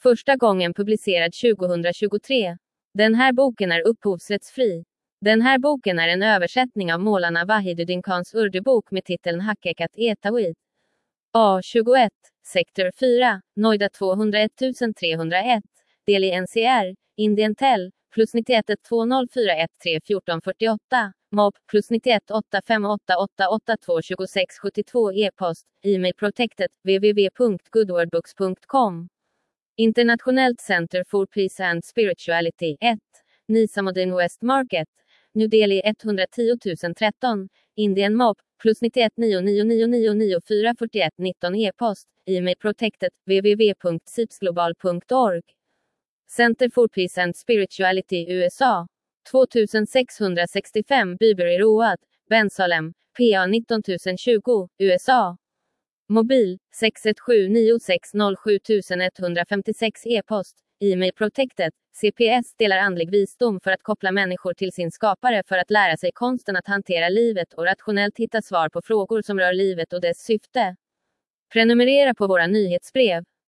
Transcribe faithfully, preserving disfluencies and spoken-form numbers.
Första gången publicerad tjugohundratjugotre. Den här boken är upphovsrättsfri. Den här boken är en översättning av målarna Wahiduddin Khans urdubok med titeln Hakekat Etawid. A tjugoett, sektor fyra, Noida tvåhundraett trehundraett, del i N C R, Indientel, plus nittioett ett två noll fyra ett tre fjorton fyrtioåtta, M O B, plus nittioett åtta fem åtta åtta åtta två tjugosex sjuttiotvå e-post, e-mail protected, w w w punkt goodwordbooks punkt com. Internationellt Center for Peace and Spirituality ett, Nizamuddin West Market, New Delhi etthundratio tretton, Indien M O B, plus nittioett nio nio nio nio nio fyra fyrtioett nitton e-post, e-mail protected, w w w punkt sipsglobal punkt org. Center for Peace and Spirituality U S A, tvåtusensexhundrasextiofem Byberry Road, Bensalem, P A nitton tusen tjugo, U S A. Mobil, sex ett sju nio sex noll sju ett fem sex e-post, e-mail protected, C P S delar andlig visdom för att koppla människor till sin skapare för att lära sig konsten att hantera livet och rationellt hitta svar på frågor som rör livet och dess syfte. Prenumerera på våra nyhetsbrev.